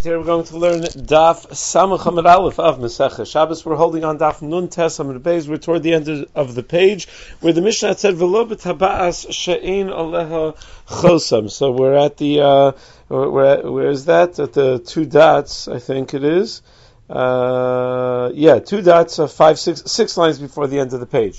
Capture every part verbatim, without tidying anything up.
Today we're going to learn Daf Samach Hamad Aleph of Masechah Shabbos. We're holding on Daf Nun Tes Hamad Beis. We're toward the end of the page where the Mishnah said V'lo b'taba'as she'ein aleha chosam. So we're at the uh, where where is that? At the two dots, I think it is. Uh, yeah, two dots, uh, five, six, six lines before the end of the page.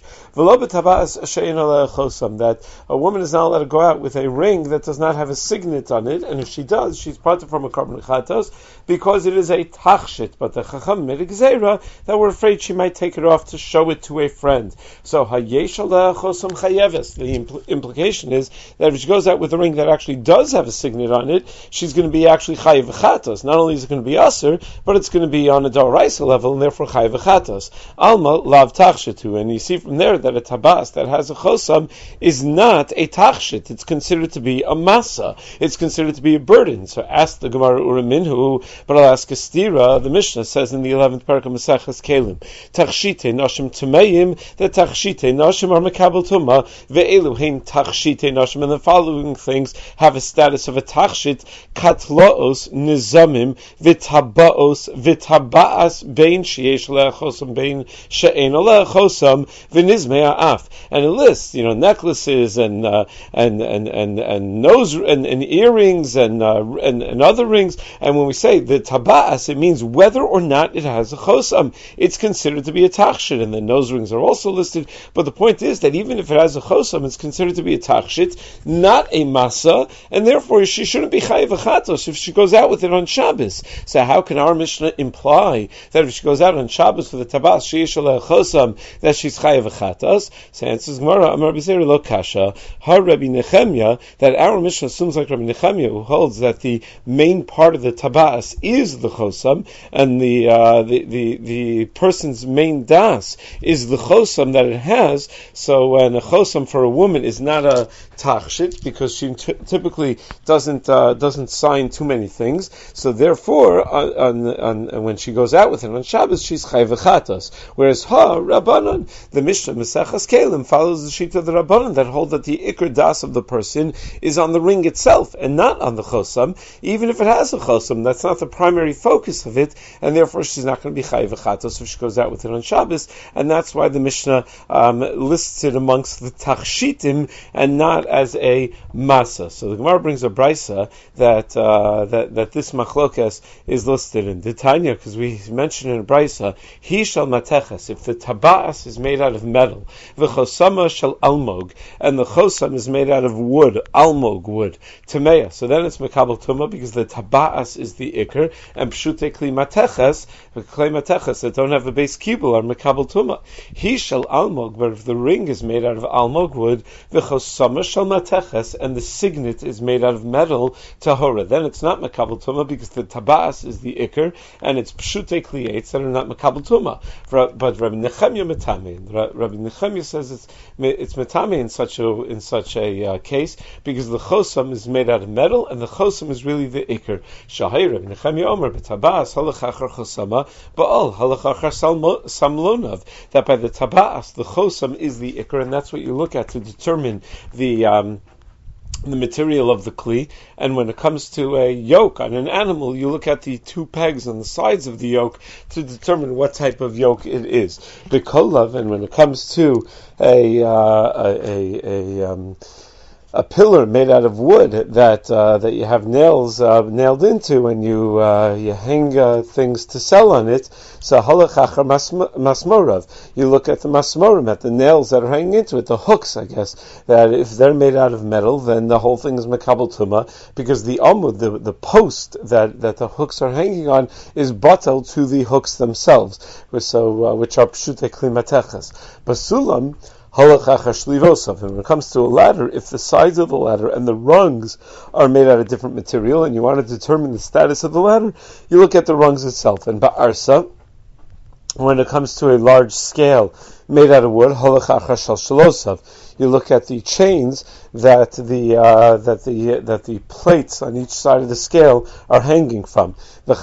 That a woman is not allowed to go out with a ring that does not have a signet on it, and if she does, she's parted from a korban chatos because it is a tachshit. But the chacham made a gzeira that we're afraid she might take it off to show it to a friend. So hayesh aleha chosam chayeves. The impl- implication is that if she goes out with a ring that actually does have a signet on it, she's going to be actually chayev chatos. Not only is it going to be usher, but it's going to be on a Doraisa level, and therefore chayiv v'chatos. Alma lav tachshitu, and you see from there that a tabas that has a chosam is not a tachshit. It's considered to be a masa. It's considered to be a burden. So ask the Gemara Uraminhu, but I'll ask a stira. The Mishnah says in the eleventh parak of Maseches Kelim, tachshite noshim tumeim, that tachshite noshim are mekabel tuma, ve'elu hein tachshite noshim, and the following things have a status of a tachshit: katlaos nizamim, v'tabaos, v'tabaos Ba'as bein sheyesh leha chosam bein she'ein leha chosam v'nizmei ha'af, and it lists, you know, necklaces and uh, and and and and nose and, and earrings and, uh, and and other rings. And when we say the taba'as, it means whether or not it has a chosam. It's considered to be a tachshit, and the nose rings are also listed. But the point is that even if it has a chosam, it's considered to be a tachshit, not a masa, and therefore she shouldn't be chayiv v'chatos if she goes out with it on Shabbos. So how can our Mishnah imply that if she goes out on Shabbos for the tabas sheyesh aleha chosam that she's chayav v'chatos? So answers Gemara, Amar B'Zeri lo kasha, har Rabbi Nechemya, that our Mishnah assumes like Rabbi Nechemya, who holds that the main part of the tabas is the chosam, and the uh, the, the the person's main das is the chosam that it has. So when a chosam for a woman is not a tachshit because she t- typically doesn't uh, doesn't sign too many things, so therefore on, on, on when she goes out with it on Shabbos, she's chayav v'chatos. Whereas ha Rabbanan, the Mishnah Maseches Kelim follows the sheet of the Rabbanan that hold that the ikar das of the person is on the ring itself and not on the chosam. Even if it has a chosam, that's not the primary focus of it, and therefore she's not going to be chayav v'chatos if she goes out with it on Shabbos. And that's why the Mishnah um, lists it amongst the tachshitim and not as a masa. So the Gemara brings a brisa that uh, that that this machlokas is listed in the Tanya, because we mentioned in a brisa, he shall mateches, if the tabas is made out of metal, the chosama shall almog, and the chosam is made out of wood, almog wood, tameya. So then it's mekabel tuma because the tabas is the ikr, and pshute kli mateches, kli mateches that don't have a base kibul are mekabel tuma. He shall almog, but if the ring is made out of almog wood, the chosama shall mateches, and the signet is made out of metal, tahora. Then it's not mekabel tuma because the tabas is the ikr, and it's pshute kliyates that are not makabel tuma. But Rabbi Nechemya metamein. Rabbi Nechemya says it's it's metamein in such a in such a uh, case because the chosam is made out of metal, and the chosam is really the ikr. Shahai Rabbi Nechemya Omer b'tabas halachachar chosama ba'al halachachar samlonav. That by the tabas the chosam is the ikr, and that's what you look at to determine the. Um, the material of the kli, and when it comes to a yoke on an animal, you look at the two pegs on the sides of the yoke to determine what type of yoke it is. The kolav, and when it comes to a uh, a a, a um, a pillar made out of wood that uh, that you have nails uh, nailed into, and you uh, you hang uh, things to sell on it. So halachachar masmorav. You look at the masmorim, at the nails that are hanging into it, the hooks, I guess, that if they're made out of metal, then the whole thing is mekabel tuma, because the amud, the, the post that, that the hooks are hanging on, is batel to the hooks themselves, so uh, which are pshute kli mateches. Basulam. And when it comes to a ladder, if the sides of the ladder and the rungs are made out of different material, and you want to determine the status of the ladder, you look at the rungs itself. And ba'arsa, when it comes to a large scale made out of wood, you look at the chains that the uh, that the that the plates on each side of the scale are hanging from. The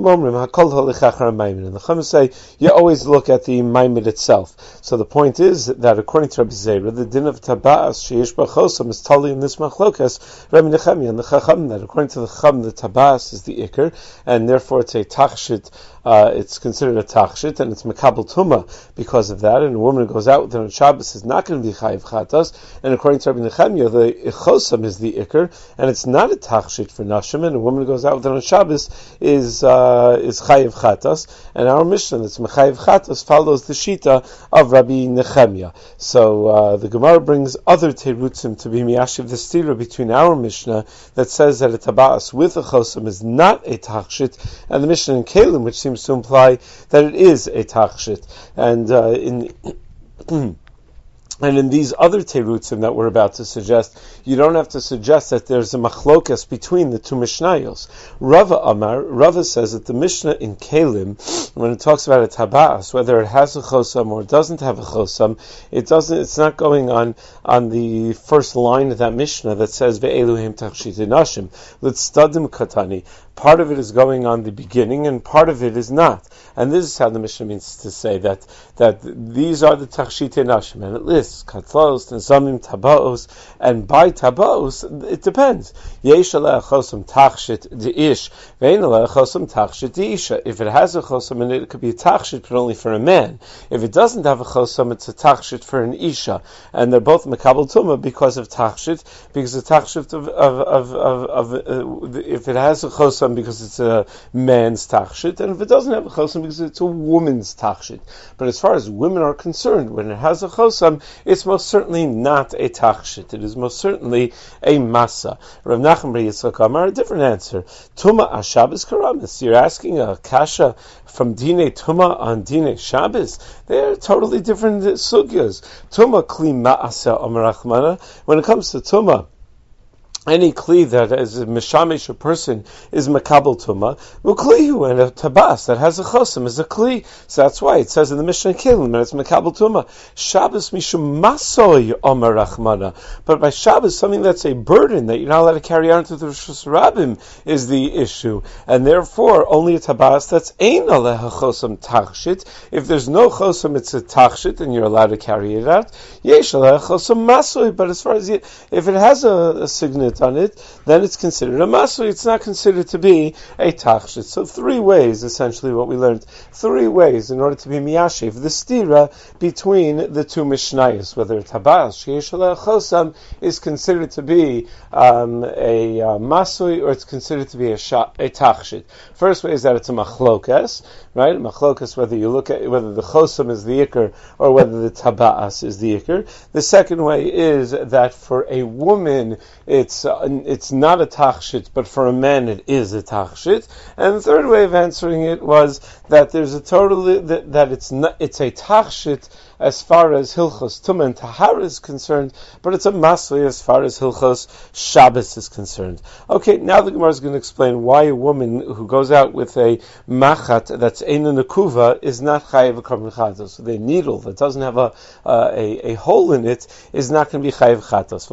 Chacham say you always look at the maimid itself. So the point is that according to Rabbi Zera, the din of tabas sheish b'chosom is totally in this machlokas Rabbi Nechemia and the Chacham, that according to the Chacham the tabas is the ikr, and therefore it's a tachshit. Uh, it's considered a tachshit, and it's mekabel tuma because of that. And a woman who goes out with her on Shabbos is not going to be chayiv chatas. And according to Rabbi Nechemia, the chosam is the ikr, and it's not a tachshit for nashim. And a woman who goes out with her on Shabbos is uh, is chayiv chatas. And our Mishnah that's mechayiv chatas follows the shita of Rabbi Nechemia. So uh, the Gemara brings other terutzim to be miyashiv the stira between our Mishnah that says that a tabas with a chosam is not a tachshit, and the Mishnah in Kalim, which seems to imply that it is a tachshit. And uh, in and in these other terutzim that we're about to suggest, you don't have to suggest that there's a machlokas between the two mishnayos. Rava Amar, Rava says that the Mishnah in Kalim, when it talks about a tabas, whether it has a chosam or it doesn't have a chosam, it doesn't. It's not going on on the first line of that Mishnah that says ve'eluhim tachshit nashim. Let's stadim katani. Part of it is going on the beginning, and part of it is not. And this is how the Mishnah means to say that that these are the tachshitei nashim, and it lists katlos, nizamim, tabaos, and by tabaos it depends. Yesh aleh chosam tachshit deish, ve'ein aleh chosam tachshit deisha. If it has a chosam in it, it could be a tachshit, but only for a man. If it doesn't have a chosam, it's a tachshit for an isha, and they're both mekabel tumah because of tachshit, because the tachshit of of of, of, of uh, if it has a chosam because it's a man's tachshit, and if it doesn't have a chosam because it's a woman's tachshit. But as far as women are concerned, when it has a chosam, it's most certainly not a tachshit. It is most certainly a masa. Rav Nachman bar Yitzchak Amar, a different answer. Tuma ashabes karamis. You're asking a kasha from dine tuma on dine Shabbos. They're totally different sugyas. Tuma kli ma'asa amar Rachmana. When it comes to tuma, any kli that as a mishamish a person is makabel tuma, uklihu, and a tabas that has a chosam is a kli. So that's why it says in the Mishnah Kelim that it's makabel tuma. Shabbos mishum masoy omer rachmana. But by Shabbos, something that's a burden that you're not allowed to carry on to the Rosh Hashanah is the issue, and therefore only a tabas that's ein aleha chosam tachshit. If there's no chosam, it's a tachshit, and you're allowed to carry it out. Yesh aleha chosam masoy. But as far as it, if it has a, a signet on it, then it's considered a masui. It's not considered to be a tachshit. So three ways, essentially, what we learned. Three ways in order to be miyashiv, the stira between the two mishnayos, whether tabas, sheish aleh chosam, is considered to be um, a uh, masui, or it's considered to be a, sha- a tachshit. First way is that it's a machlokas, right? Machlokas, whether you look at whether the chosam is the ikr or whether the tabas is the ikr. The second way is that for a woman, it's uh, it's not a tachshit, but for a man it is a tachshit. And the third way of answering it was that there's a totally that, that it's not it's a tachshit as far as Hilchos Tumah and Tahara is concerned, but it's a masli as far as Hilchos Shabbos is concerned. Okay, now the Gemara is going to explain why a woman who goes out with a machat that's ein nekuva is not chayiv karban chatos. So the needle that doesn't have a uh, a, a hole in it is not going to be chayiv chatos.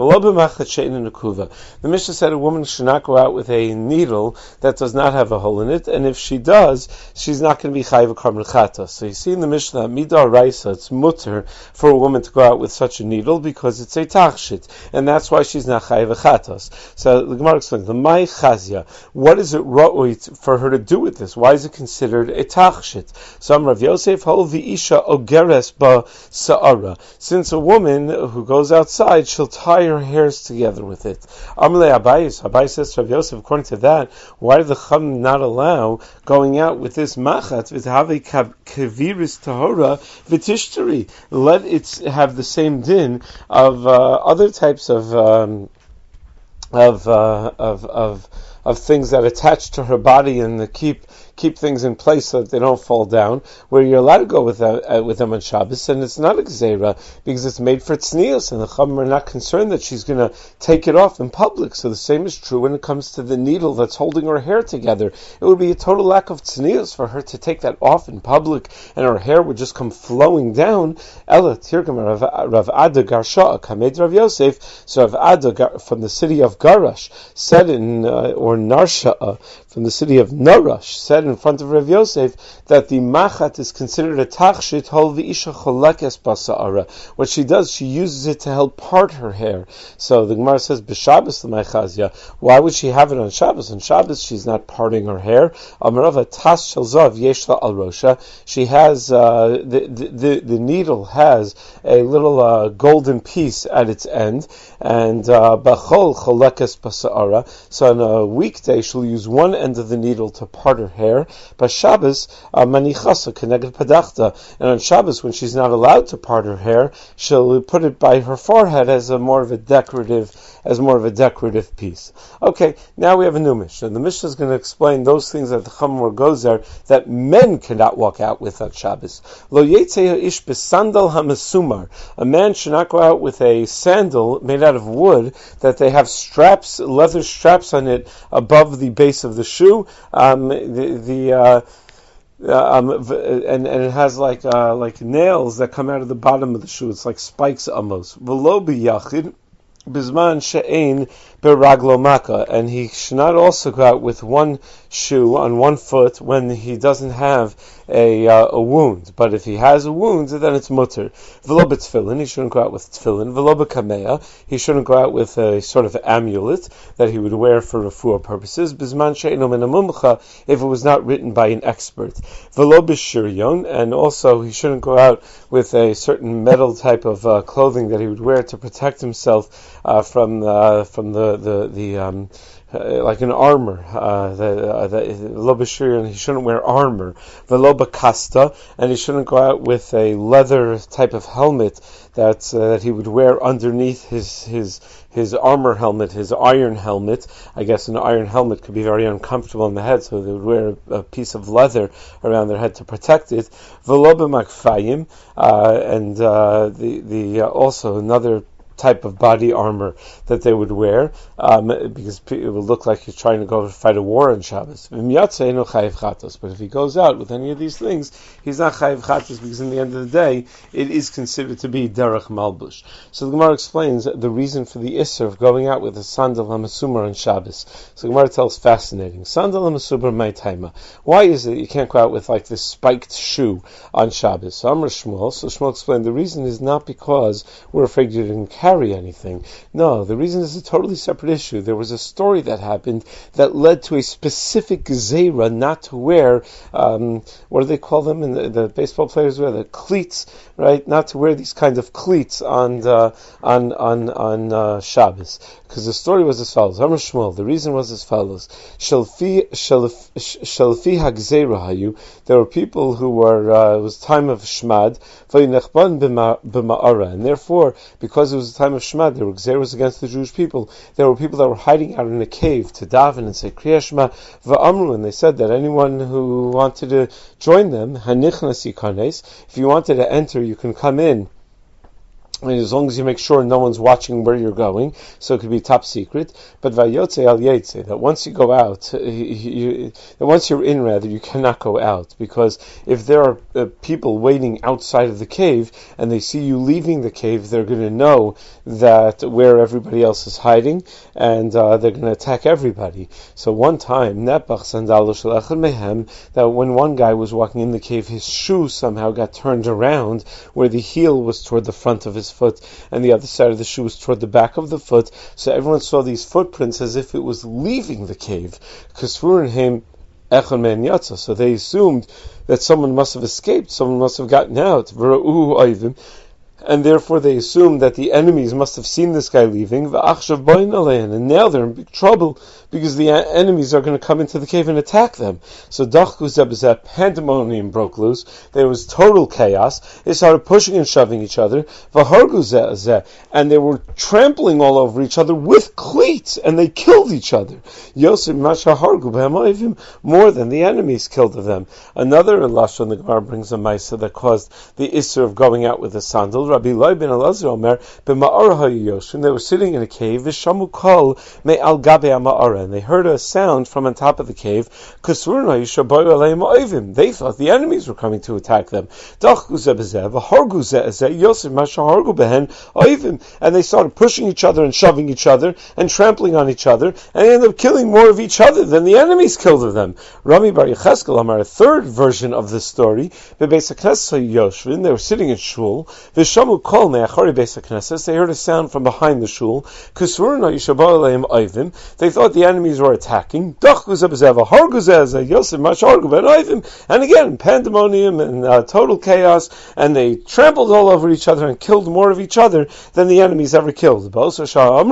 The Mishnah said a woman should not go out with a needle that does not have a hole in it, and if she does, she's not going to be chayiv karban chatos. So you see in the Mishnah, midar raisa, it's mutter for a woman to go out with such a needle because it's a tachshit, and that's why she's not chayiv chatos. So the Gemara explains the mai chazia. What is it ra'oi for her to do with this? Why is it considered a tachshit? Some Rav Yosef hol v'isha ogeres ba sa'ara. Since a woman who goes outside, she'll tie her hairs together with it. Amle Abayis. Abayis says to Rav Yosef, according to that, why did the Chum not allow going out with this machat v'tahave kaviris tahora v'tishtari? Let it have the same din of uh, other types of um, of, uh, of of of things that attach to her body and keep keep things in place so that they don't fall down, where you're allowed to go with them, uh, with them on Shabbos, and it's not a gzeira because it's made for tznius, and the Chachamim are not concerned that she's going to take it off in public. So the same is true when it comes to the needle that's holding her hair together. It would be a total lack of tznius for her to take that off in public, and her hair would just come flowing down. Ella Tirgam Rav Ada Garsha Kamed Rav Yosef. So Rav Ada from the city of Garash said in uh, or Narsha from the city of Narash said in front of Rav Yosef that the machat is considered a tachshit hol v'isha cholekes basa'ara. What she does, she uses it to help part her hair. So the Gemara says, b'Shabbos l'maychazia. Why would she have it on Shabbos? On Shabbos, she's not parting her hair. Amarava tas shel zav yeshla al rosha. She has uh, the, the the needle has a little uh, golden piece at its end, and b'chol cholekes basa'ara. So on a weekday, she'll use one end of the needle to part her hair. But Shabbos, manichasa keneged padachta, and on Shabbos, when she's not allowed to part her hair, she'll put it by her forehead as a more of a decorative, as more of a decorative piece. Okay, now we have a new Mishnah. The Mishnah is going to explain those things that the Chachamim goes there that men cannot walk out with on Shabbos. Lo yetzei ish besandal hamasumar. A man should not go out with a sandal made out of wood that they have straps, leather straps on it above the base of the shoe. Um, the the uh, Uh, um, and, and it has like uh, like nails that come out of the bottom of the shoe. It's like spikes almost. V'lo b'yachid bizman she'ein beraglo maka, and he should not also go out with one shoe on one foot when he doesn't have a uh, a wound. But if he has a wound, then it's mutter. V'lo b'tfilin, he shouldn't go out with tfilin. V'lo b'kameya, he shouldn't go out with a sort of amulet that he would wear for refuah purposes. Bizman she'eino min hamumcha, if it was not written by an expert. V'lo b'shiryon, and also he shouldn't go out with a certain metal type of uh, clothing that he would wear to protect himself uh, from uh, from the the the um, Uh, like an armor, uh, the, uh, the, lo b'shiryon, he shouldn't wear armor. V'lo b'kasta, and he shouldn't go out with a leather type of helmet that uh, that he would wear underneath his his his armor helmet, his iron helmet. I guess an iron helmet could be very uncomfortable on the head, so they would wear a, a piece of leather around their head to protect it. V'lo b'makfayim, uh, and uh, the the uh, also another type of body armor that they would wear, um, because it would look like you're trying to go fight a war on Shabbos. But if he goes out with any of these things, he's not chayiv chatos, because in the end of the day, it is considered to be derech malbush. So the Gemara explains the reason for the isser of going out with a sandal hamasumar on Shabbos. So the Gemara tells fascinating. Sandal hamasumar my taima. Why is it you can't go out with like this spiked shoe on Shabbos? So Amr Shmuel, so Shmuel explained the reason is not because we're afraid you didn't carry anything. No, the reason is a totally separate issue. There was a story that happened that led to a specific gzeira not to wear, um, what do they call them? In the, the baseball players wear the cleats, right? Not to wear these kinds of cleats on uh, on on on uh, Shabbos. Because the story was as follows. Amr Shmuel, the reason was as follows. Shalfi Shalfi hagzeira hayu. There were people who were. Uh, it was time of Shmad, and therefore, because it was time of Shema, there were gzeros against the Jewish people. There were people that were hiding out in a cave to daven and say Kriya Shema v'amru, and they said that anyone who wanted to join them, hanichnas yikanes, if you wanted to enter, you can come in. I mean, as long as you make sure no one's watching where you're going, so it could be top secret. But vayotze al yetze, that once you go out, you, you, that once you're in, rather, you cannot go out, because if there are uh, people waiting outside of the cave and they see you leaving the cave, they're going to know that where everybody else is hiding, and uh, they're going to attack everybody. So one time, nepach sandalo shel echad mehem, that when one guy was walking in the cave, his shoe somehow got turned around, where the heel was toward the front of his foot, and the other side of the shoe was toward the back of the foot. So everyone saw these footprints as if it was leaving the cave. So they assumed that someone must have escaped, someone must have gotten out. and therefore they assume that the enemies must have seen this guy leaving, and now they're in big trouble because the enemies are going to come into the cave and attack them. So pandemonium broke loose. There was total chaos. They started pushing and shoving each other, and they were trampling all over each other with cleats, and they killed each other. More than the enemies killed of them. Another Lashon the Gemara brings a Maisa that caused the Isser of going out with a sandal. Rabbi Loi ben Elazar Omer, b'ma'or ha'yoshin, they were sitting in a cave, v'shamu kol me'al gabe ha'ma'ora, and they heard a sound from on top of the cave, k'surna yishaboy aleim oivim, they thought the enemies were coming to attack them. Dachgu ze b'zeh, v'hargu ze zeh, yosef masha hargu behen oivim, and they started pushing each other and shoving each other and trampling on each other, and they ended up killing more of each other than the enemies killed of them. Rami Bar Yecheskel Amar, a third version of this story, they were sitting in shul, they heard a sound from behind the shul, they thought the enemies were attacking, and again, pandemonium and uh, total chaos, and they trampled all over each other and killed more of each other than the enemies ever killed. It was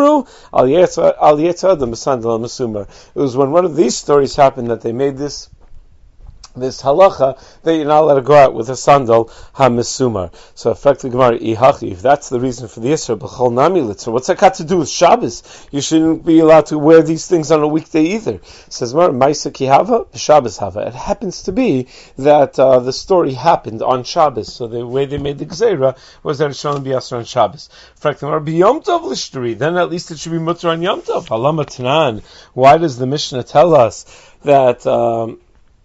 when one of these stories happened that they made this this halacha that you're not allowed to go out with a sandal ha-mesumar. So, effectively, Gemara, ihachi, if that's the reason for the Yisra, b'chol nami litzra, what's that got to do with Shabbos? You shouldn't be allowed to wear these things on a weekday either. It says, Maisa ki hava, b'Shabbos hava. It happens to be that uh, the story happened on Shabbos, so the way they made the Gzeira was that it should only be Asr on Shabbos. Effectively, b'Yom Tov l'shturi, then at least it should be mutter on Yom Tov. Halama Tanan. Why does the Mishnah tell us that... Um,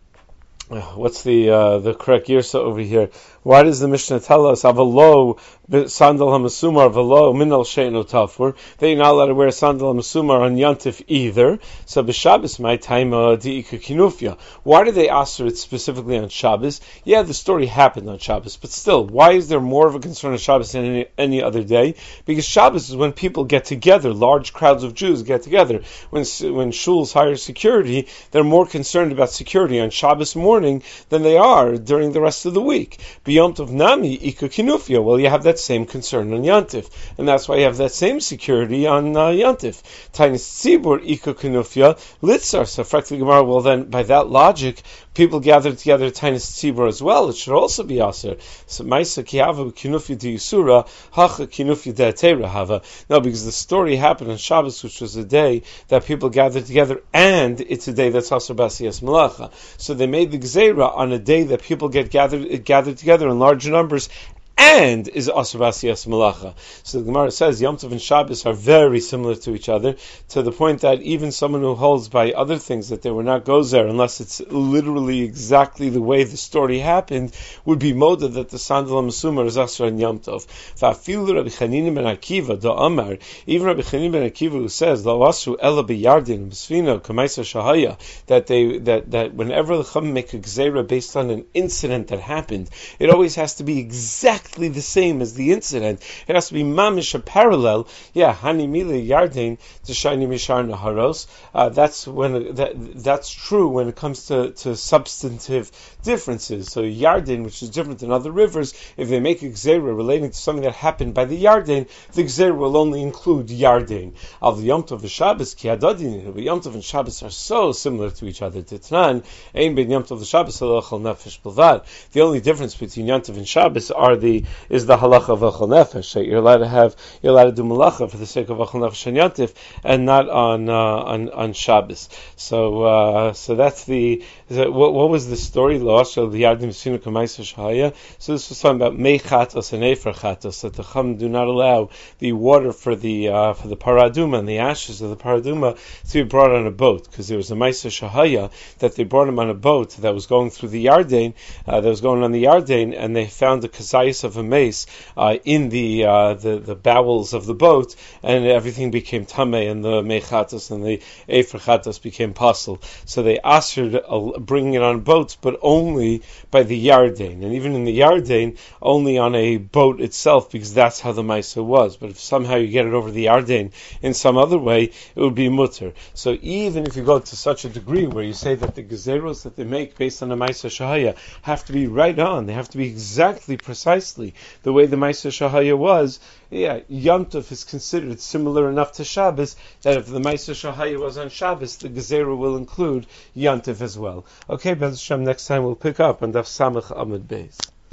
What's the uh, the correct girsa over here? Why does the Mishnah tell us avalo sandal hamasumar velo minal she'enu tafur? They're not allowed to wear sandal hamasumar on Yantif either. So b'Shabbos my time diika kinufia. Why do they answer it specifically on Shabbos? Yeah, the story happened on Shabbos, but still, why is there more of a concern on Shabbos than any, any other day? Because Shabbos is when people get together, large crowds of Jews get together. When when shuls hire security, they're more concerned about security on Shabbos morning than they are during the rest of the week. Yom Tov Nami Ika Kinufia. Well, you have that same concern on Yantif, and that's why you have that same security on uh, Yantif. Tainis Tzibur Ika Kinufia Litzar. So, Frakti Gemara. Well, then by that logic, people gathered together Tainis Tzibur as well. It should also be Aser. So, Maisa Kihava Kinufia de Yisura Hacha Kinufia de Atera Hava. No, because the story happened on Shabbos, which was a day that people gathered together, and it's a day that's Aser Basiyas Malacha. So they made the Gzeira on a day that people get gathered gathered together in large numbers, and is Asr Basiyas Malacha. So the Gemara says Yom Tov and Shabbos are very similar to each other, to the point that even someone who holds by other things that they were not gozer, unless it's literally exactly the way the story happened, would be moda that the Sandal HaMesumar is Asr and Yom Tov. Fa'afilu Rabbi Chanina ben Akiva, da Amar, even Rabbi Chanina ben Akiva who says, Lo Asru Ela B'Yardin, B'Sfina, Kamaisa Shahaya, that they, that, that whenever the Chum make a Gzeira based on an incident that happened, it always has to be exactly the same as the incident. It has to be mamish, a parallel. Yeah, hani mile yarden to shani mishar naharos. Uh, that's when that, that's true when it comes to, to substantive differences. So Yarden, which is different than other rivers, if they make a gzeira relating to something that happened by the Yarden, the gzeira will only include Yarden. Al Yom Tov and Shabbos ki hadadin. Yom Tov and Shabbos are so similar to each other. Titnan ein ben Yom Tov and Shabbos halachal nefesh b'lvad. The only difference between Yom Tov and Shabbos are the is the halacha of achal nefesh. You're allowed to have you're allowed to do malacha for the sake of achal nefesh and yantif, and not on uh, on on Shabbos. So uh, so that's the, the what, what was the story? Lo ashel the yardim sinu k'maisa shahaya. So this was talking about mei chatos and efer chatos, that the Chum do not allow the water for the uh, for the paraduma and the ashes of the paraduma to be brought on a boat, because there was a maisa shahaya that they brought him on a boat that was going through the Yarden, uh, that was going on the Yarden, and they found the kazayis of a mace uh, in the, uh, the the bowels of the boat, and everything became tameh, and the mechatos and the eferchatos became pasul. So they asked her to uh, bring it on boats, but only by the Yarden, and even in the Yarden, only on a boat itself, because that's how the maisa was. But if somehow you get it over the Yarden in some other way, it would be mutter. So even if you go to such a degree where you say that the gezeros that they make based on the maisa shahaya have to be right on, they have to be exactly precisely conversely, the way the Ma'aser Shahaya was, yeah, Yontif is considered similar enough to Shabbos that if the Ma'aser Shahaya was on Shabbos, the Gezerah will include Yontif as well. Okay, B'ez Hashem, next time we'll pick up on Daf Samach Amud Beis.